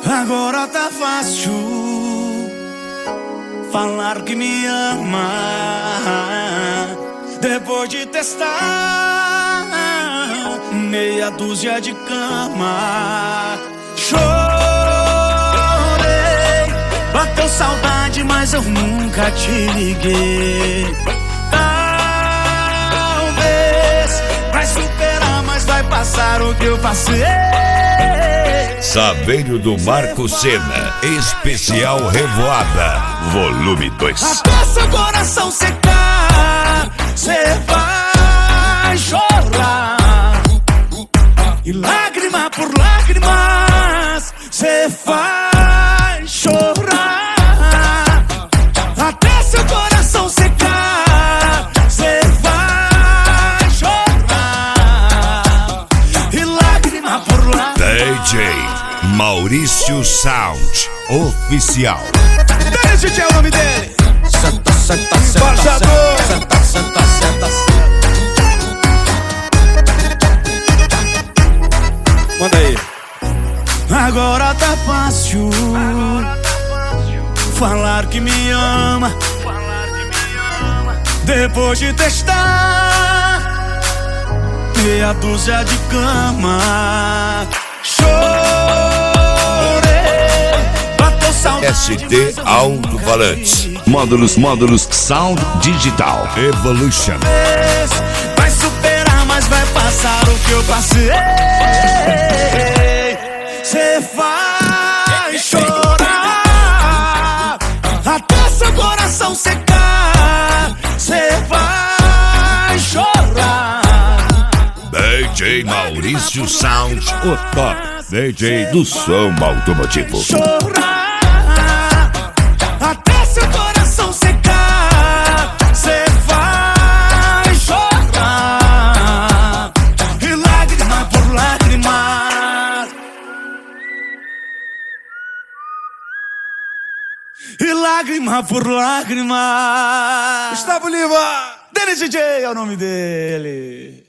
Agora tá fácil falar que me ama, depois de testar meia dúzia de cama. Chorei, bateu saudade, mas eu nunca te liguei. Talvez vai superar, mas vai passar o que eu passei. Saveiro do Marco Sena, especial Revoada, volume 2. Até seu coração secar, cê vai chorar, e lágrima por lágrimas cê vai chorar. Até seu coração secar, cê vai chorar, e lágrima por lágrima. DJ Maurício Sound Oficial. DJ é o nome dele. Senta, senta, senta, senta, senta, senta. Manda aí. Agora tá fácil falar que me ama, depois de testar meia dúzia de cama. ST Alto-Falantes. Módulos Sound Digital Evolution. Vai superar, mas vai passar o que eu passei. Cê vai chorar, até seu coração secar. Cê vai chorar. DJ Maurício Sound, o top DJ do som automotivo. Chorar, até seu coração secar. Cê vai chorar, e lágrima por lágrima, e lágrima por lágrima. Gustavo Lima, Dele DJ é o nome dele.